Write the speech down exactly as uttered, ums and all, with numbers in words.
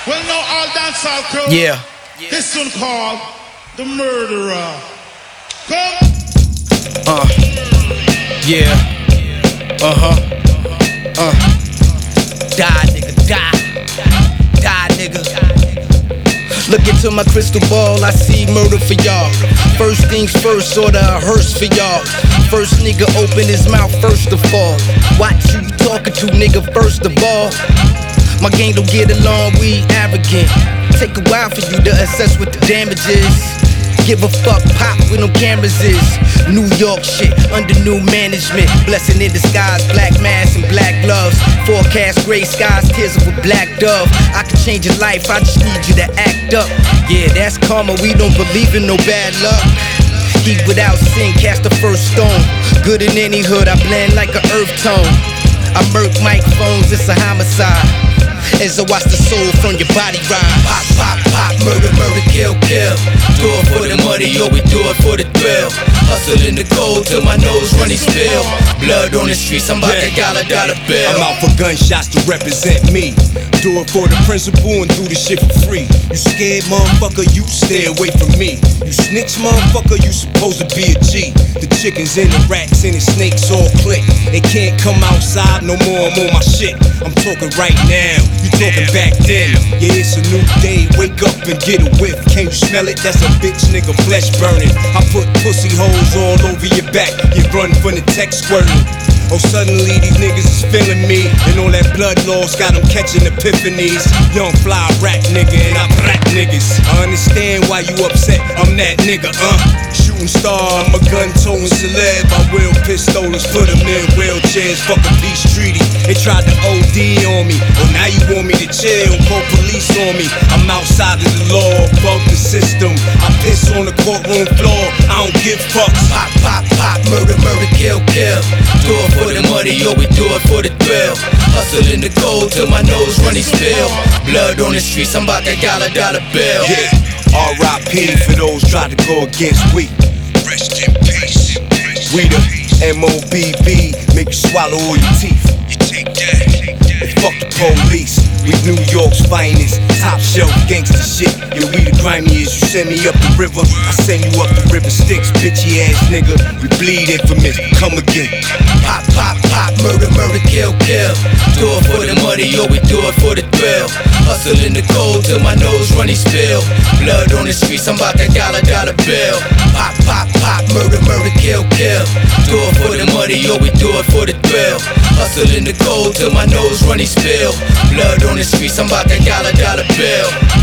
Well, now all dancehall crew. Yeah. This one called The Murderer. Come. Uh. Yeah. Uh huh. Uh. Die, nigga. Die. Die, nigga. Look into my crystal ball, I see murder for y'all. First things first, order a hearse for y'all. First nigga open his mouth first of all. Watch who you talking to, nigga, first of all. My gang don't get along, we arrogant. Take a while for you to assess what the damage is. Give a fuck, pop with no cameras is. New York shit, under new management. Blessing in disguise, black mask and black gloves. Forecast gray skies, tears of a black dove. I can change your life, I just need you to act up. Yeah, that's karma, we don't believe in no bad luck. Heat without sin, cast the first stone. Good in any hood, I blend like an earth tone. I murk microphones, it's a homicide. As I watch the soul from your body ride. Pop, pop, pop, murder, murder, kill, kill. Do it for the money, or we do it for the thrill. Hustle in the cold till my nose running spill. Blood on the streets, I'm about to dollar, dollar bill. I'm out for gunshots to represent me. Do it for the principal and do the shit for free. You scared motherfucker, you stay away from me. You snitch motherfucker, you supposed to be a G. The chickens and the rats and the snakes all click. They can't come outside no more, I'm on my shit. I'm talking right now, you talking back then. Yeah, it's a new day, wake up and get a whiff. Can't you smell it? That's a bitch nigga flesh burning. I put pussy holes all over your back. You run from the tech squirting. Oh, suddenly these niggas is feeling me. And all that blood loss got them catching epiphanies. Young fly rap nigga and I black niggas. I understand why you upset, I'm that nigga, uh Shooting star, I'm a gun-towing celeb. I will pistolas, put them in wheelchairs. Fuck a peace treaty, they tried to O D on me. Oh, now you want me to chill, call police on me. I'm outside of the law, above the system. I piss on the courtroom floor, I don't give fucks. Pop, pop, pop, murder, murder, kill, kill. Do it for the money, yo, we do it for the thrill. Hustle in the cold till my nose running spill. Blood on the streets, I'm about that dollar, dollar bill. Yeah, R I P for those try to go against we. Rest in peace. We the M O B B, make you swallow all your teeth. You take that. And fuck the police, we New York's finest, top shelf gangsta shit. Yeah, we the grimiest, you send me up the river, I send you up the river Styx, bitchy ass nigga. We bleed infamous, come again. Pop, pop, pop, murder, murder, kill, kill. Do it for the money, yo, we do it for the thrill. Hustle in the cold till my nose running spill. Blood on the streets, I'm about that dollar, dollar bill. Pop, pop, pop, murder, murder, kill, kill. Do it for the money, yo, we do it for the thrill. Hustle in the cold till my nose running spill. Blood on the streets, I'm about that dollar, dollar bill.